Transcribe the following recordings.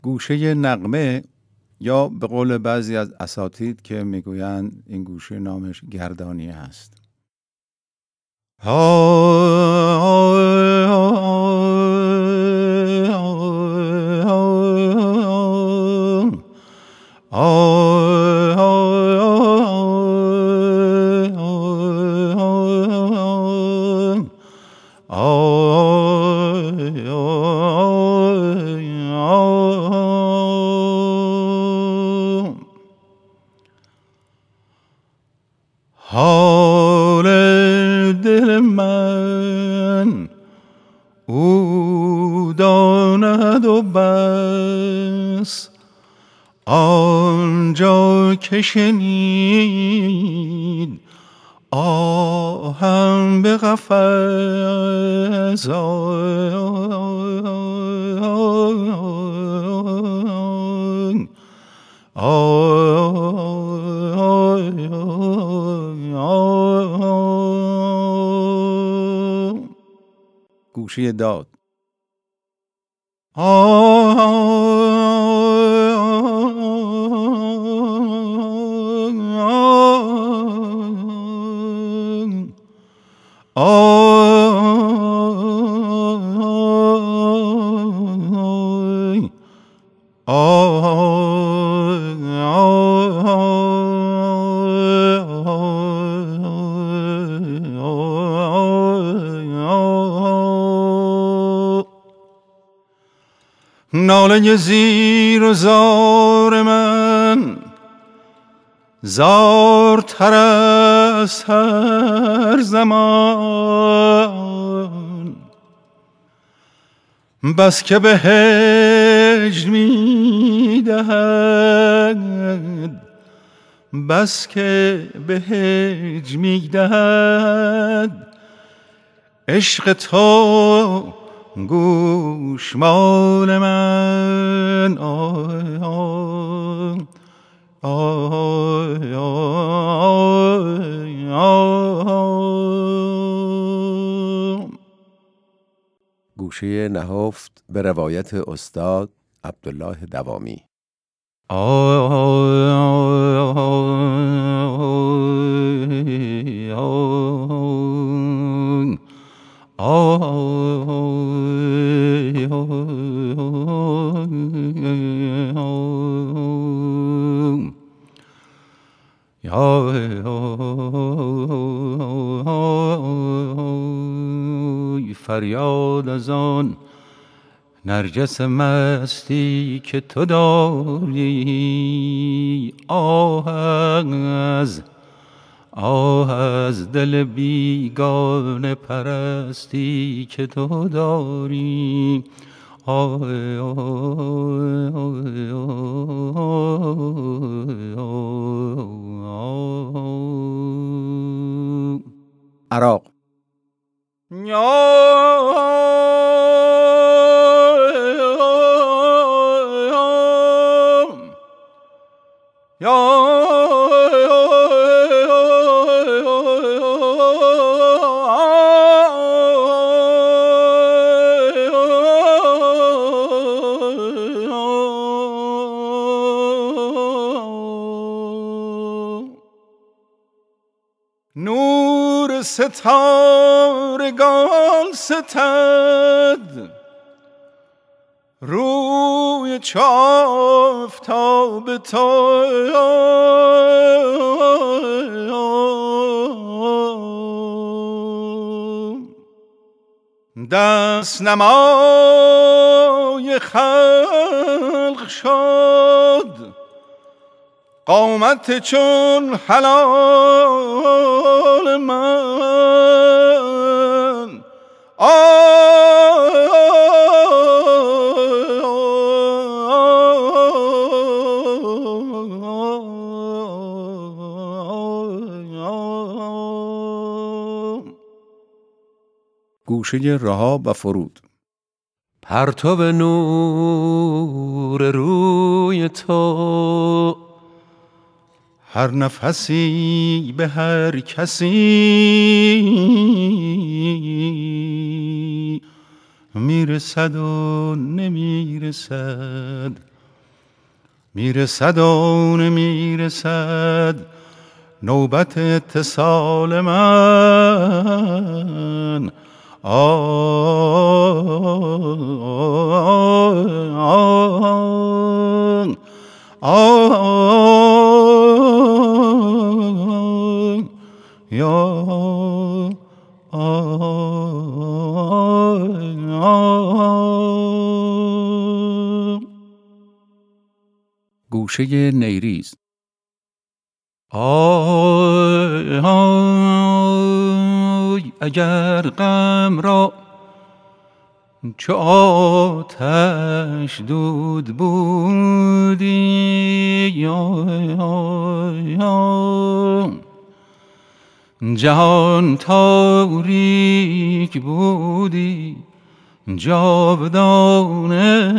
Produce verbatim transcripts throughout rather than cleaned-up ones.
گوشه نغمه یا به قول بعضی از اساتید که میگویند این گوشه نامش گردانیه هست. حال دل من او داند و بس، آنجا که شنید آهم به قفس. گوشه داد. ناله زیر و زار من زارتر از هر زمان، بس که به هجر می دهد، بس که به هجر می دهد عشق تو گوشمال من. آی آی آی آی آی. گوشه نهفت به روایت استاد عبدالله دوامی. آی آی آی فریاد از آن نرگس مستی که تو داری، آه از آه از دل بیگانه پرستی که تو داری. آه آه عراق. نور ستارگان ستد روی چو آفتاب تو، دست نمای خلق شد قامت چون هلال من. گوشه رها و فرود. پرتو نور روی تو هر نفسی به هر کسی میرسد و نمیرسد. میرسد و نمیرسد نوبت اتصال من. آه آه یا گوشه نیریز. آی آی اگر غم را چو آتش دود بودی، آی آی آی جهان تاریک بودی جاودانه،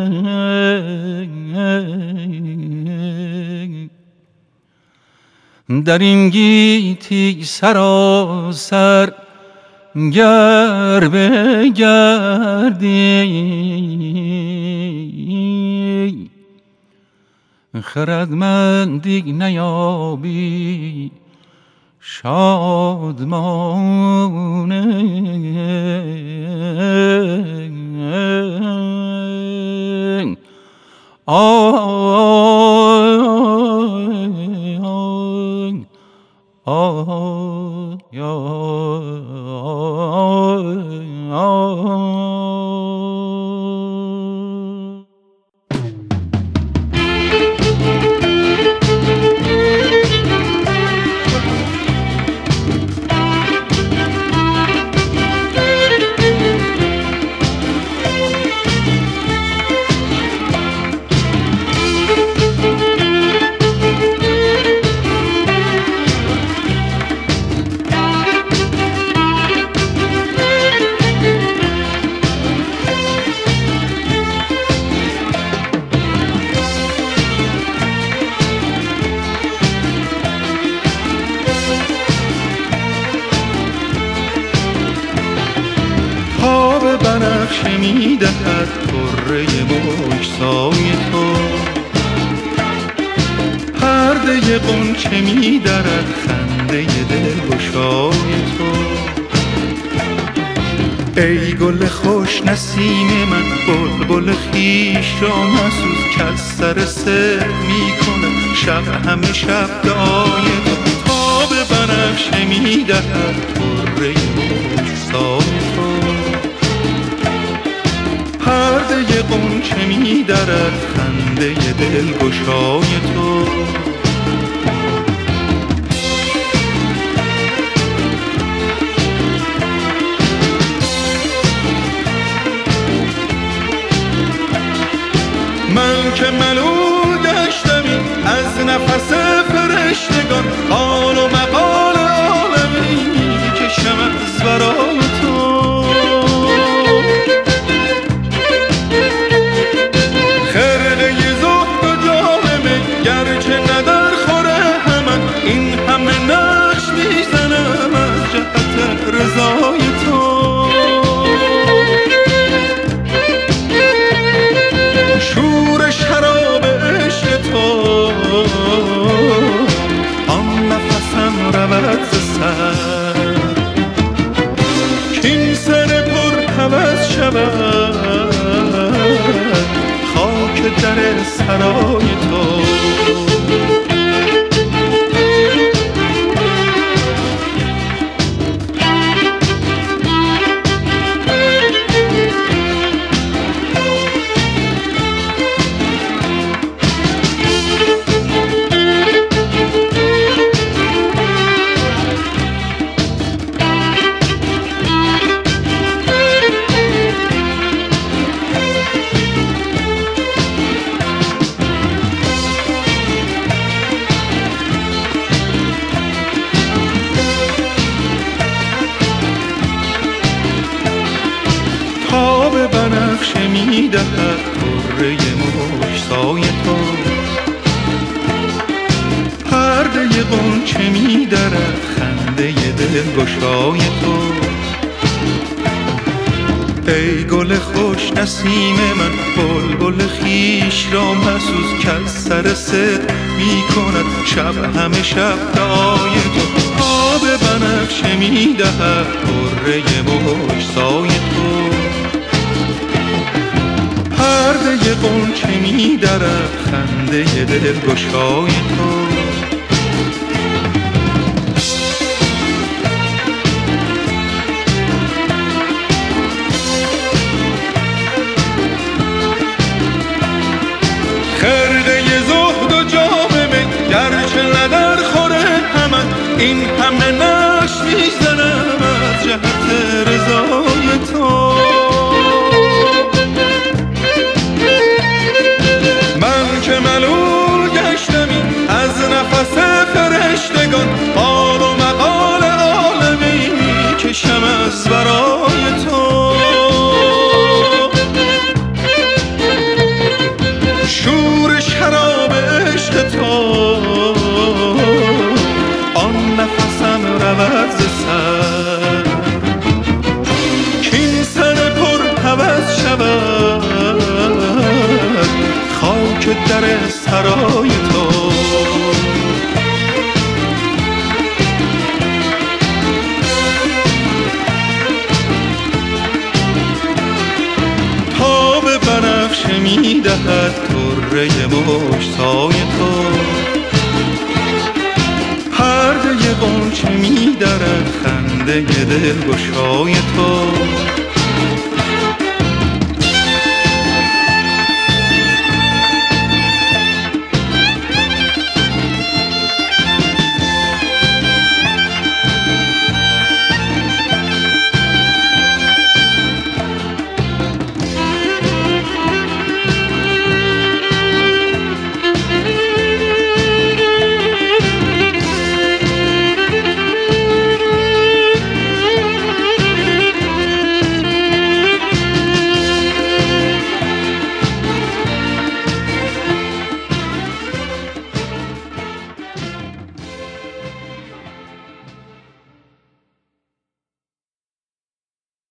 در این گیتی سراسر گر بگردی، خردمندی نیابی شادمانه. آه آه یا بنفشه می دهد طره بگسای تو، پرده غنچه می درد خنده دلگشای تو. ای گل خوش نسیم من بلبل خویش را مسوز که از سر سر می کند شب همه شب دعای تو. تاب بنفشه می دهد طره بگسای تو، پرده غنچه می درد خنده دلگشای تو. من که ملول گشتمی از نفس فرشتگان، حال و مقال عالمی کشم از برای تو. رضای تو شور شراب عشق تو، آن نفسم رود ز سر کین سر پر هوس شود خاک در سرای تو. تاب بنفشه می دهد طره مشتای تو، پرده غنچه می درد خنده دلگشای تو. ای گل خوش نسیم من، بلبل خویش را مسوز کز سر صدق می کند شب همه شب دعای تو. آب بنفشه می دهد طره مشتای تو، پرده غنچه می درد خنده دلگشای تو. خرقه زهد و جام می گرچه ندر خوره همه، این همه نقش میزنم از جهت رضای تو. من که ملول گشتمی از نفس فرشتگان، حال و مقال عالمی میکشم از برای تو. شور شراب عشق تو آن نفسم رود ز سر، کین سر پر هوس شود خاک در سرای تو. تاب بنفشه می دهد طره مشتای تو، پرده غنچه می درد خنده دلگشای تو.